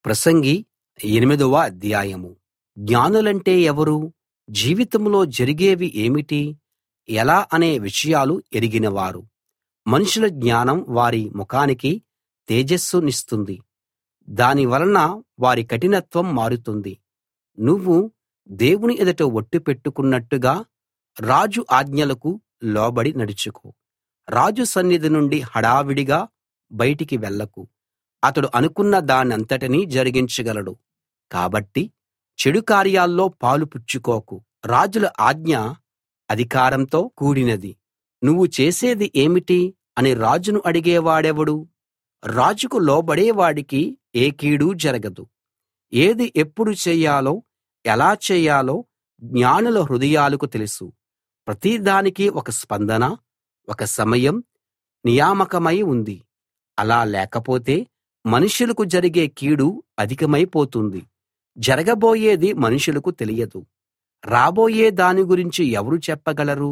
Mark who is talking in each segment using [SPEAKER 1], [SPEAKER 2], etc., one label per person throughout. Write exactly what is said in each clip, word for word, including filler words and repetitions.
[SPEAKER 1] ప్రసంగి ఎనిమిదవ అధ్యాయం. జ్ఞానులంటే ఎవరు? జీవితంలో జరిగేవి ఏమిటి, ఎలా అనే విషయాలు ఎరిగినవారు. మనుషుల జ్ఞానం వారి ముఖానికి తేజస్సునిస్తుంది, దాని వలన వారి కఠినత్వం మారుతుంది. నువ్వు దేవుని ఎదుట ఒట్టు పెట్టుకున్నట్టుగా రాజు ఆజ్ఞలకు లోబడి నడుచుకో. రాజు సన్నిధి నుండి హడావిడిగా బయటికి వెళ్ళకు, అతడు అనుకున్న దానంతటినీ జరిగించగలడు. కాబట్టి చెడు కార్యాల్లో పాలు పుచ్చుకోకు. రాజుల ఆజ్ఞ అధికారంతో కూడినది. నువ్వు చేసేది ఏమిటి అని రాజును అడిగేవాడెవడు? రాజుకు లోబడేవాడికి ఏ కీడూ జరగదు. ఏది ఎప్పుడు చెయ్యాలో, ఎలా చెయ్యాలో జ్ఞానుల హృదయాలకు తెలుసు. ప్రతిదానికీ ఒక స్పందన, ఒక సమయం నియామకమై ఉంది. అలా లేకపోతే మనుషులకు జరిగే కీడు అధికమైపోతుంది. జరగబోయేది మనుషులకు తెలియదు. రాబోయే దాని గురించి ఎవరు చెప్పగలరు?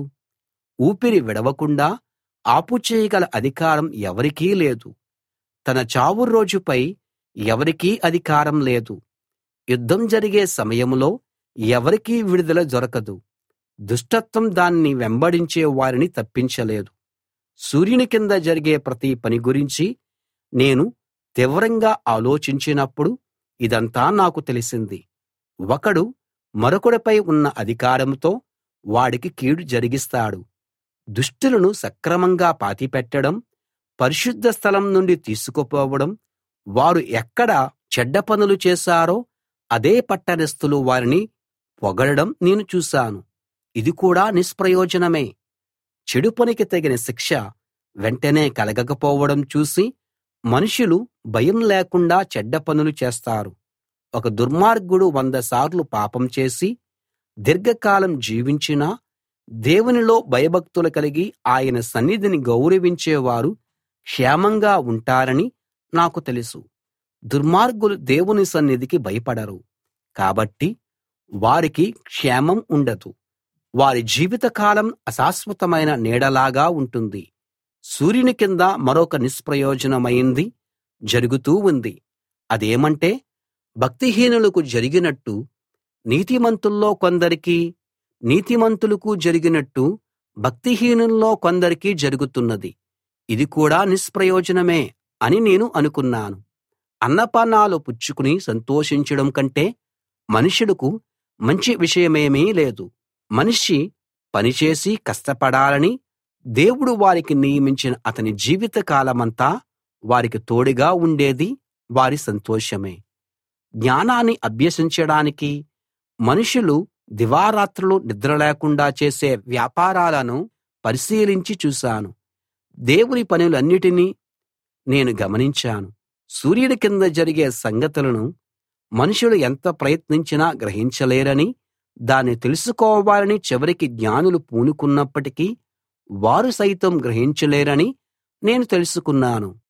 [SPEAKER 1] ఊపిరి విడవకుండా ఆపుచేయగల అధికారం ఎవరికీ లేదు. తన చావు రోజుపై ఎవరికీ అధికారం లేదు. యుద్ధం జరిగే సమయంలో ఎవరికీ విడుదల దొరకదు. దుష్టత్వం దాన్ని వెంబడించే వారిని తప్పించలేదు. సూర్యుని కింద జరిగే ప్రతి పని గురించి నేను తీవ్రంగా ఆలోచించినప్పుడు ఇదంతా నాకు తెలిసింది. ఒకడు మరొకడిపై ఉన్న అధికారంతో వాడికి కీడు జరిగిస్తాడు. దుష్టులను సక్రమంగా పాతిపెట్టడం, పరిశుద్ధ స్థలం నుండి తీసుకుపోవడం, వారు ఎక్కడ చెడ్డ పనులు చేశారో అదే పట్టణస్థులు వారిని పొగడడం నేను చూశాను. ఇది కూడా నిష్ప్రయోజనమే. చెడు పనికి తగిన శిక్ష వెంటనే కలగకపోవడం చూసి మనుషులు భయం లేకుండా చెడ్డ పనులు చేస్తారు. ఒక దుర్మార్గుడు వంద సార్లు పాపం చేసి దీర్ఘకాలం జీవించినా దేవునిలో భయభక్తులు కలిగి ఆయన సన్నిధిని గౌరవించేవారు క్షేమంగా ఉంటారని నాకు తెలుసు. దుర్మార్గులు దేవుని సన్నిధికి భయపడరు, కాబట్టి వారికి క్షేమం ఉండదు. వారి జీవితకాలం అశాశ్వతమైన నీడలాగా ఉంటుంది. సూర్యుని కింద మరొక నిష్ప్రయోజనమైంది జరుగుతూ ఉంది. అదేమంటే భక్తిహీనులకు జరిగినట్టు నీతిమంతుల్లో కొందరికీ, నీతిమంతులకు జరిగినట్టు భక్తిహీనుల్లో కొందరికీ జరుగుతున్నది. ఇది కూడా నిష్ప్రయోజనమే అని నేను అనుకున్నాను. అన్నపానాలు పుచ్చుకుని సంతోషించడం కంటే మనుషులకు మంచి విషయమేమీ లేదు. మనిషి పనిచేసి కష్టపడాలని దేవుడు వారికి నియమించిన అతని జీవిత కాలమంతా వారికి తోడుగా ఉండేది వారి సంతోషమే. జ్ఞానాన్ని అభ్యసించడానికి మనుషులు దివారాత్రులు నిద్రలేకుండా చేసే వ్యాపారాలను పరిశీలించి చూశాను. దేవుని పనులన్నిటినీ నేను గమనించాను. సూర్యుడి కింద జరిగే సంగతులను మనుషులు ఎంత ప్రయత్నించినా గ్రహించలేరని, దాన్ని తెలుసుకోవాలని చివరికి జ్ఞానులు పూనుకున్నప్పటికీ వారు సైతం గ్రహించలేరని నేను తెలుసుకున్నాను.